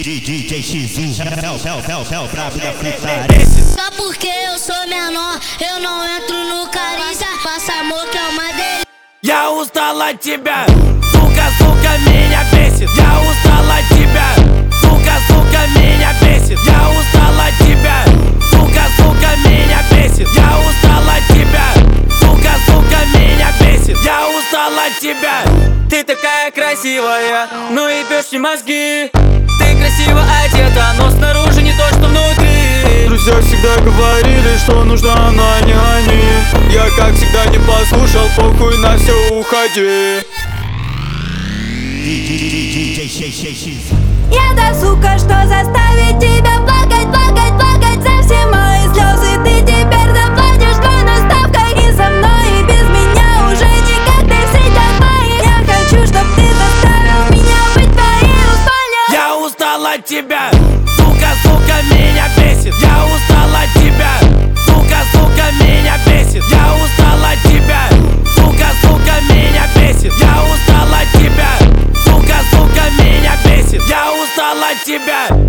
DJ X1, é o brabo da fritaria. Só porque eu sou menor, eu não entro no carícia. Faça amor que é uma delícia. Я устала от тебя, сука, сука, меня бесит. Я устала от тебя, сука, сука, меня бесит. Я устала от тебя, сука, сука, меня бесит. Я устала от тебя, сука, сука, меня бесит. Я устала от тебя. Ты такая красивая, ну и беши мозги. Ты красиво одета, но снаружи не то, что внутри. Друзья всегда говорили, что нужна она, не они. Я как всегда не послушал, похуй на все, уходи. Я та сука, что заставит тебя плакать, плакать, плакать за все мои слезы. Ты теперь заплатишь двойной ставкой и со мной, и без меня уже никак ты в сетях моих. Я хочу, чтоб ты заставил меня быть твоей в спальне. Я устала от тебя, сука, сука, меня бесит. Я устала от тебя, сука, сука, меня бесит. Я устала от тебя, сука, сука, меня бесит. Я устала от тебя, сука, сука, меня бесит. Я устала от тебя.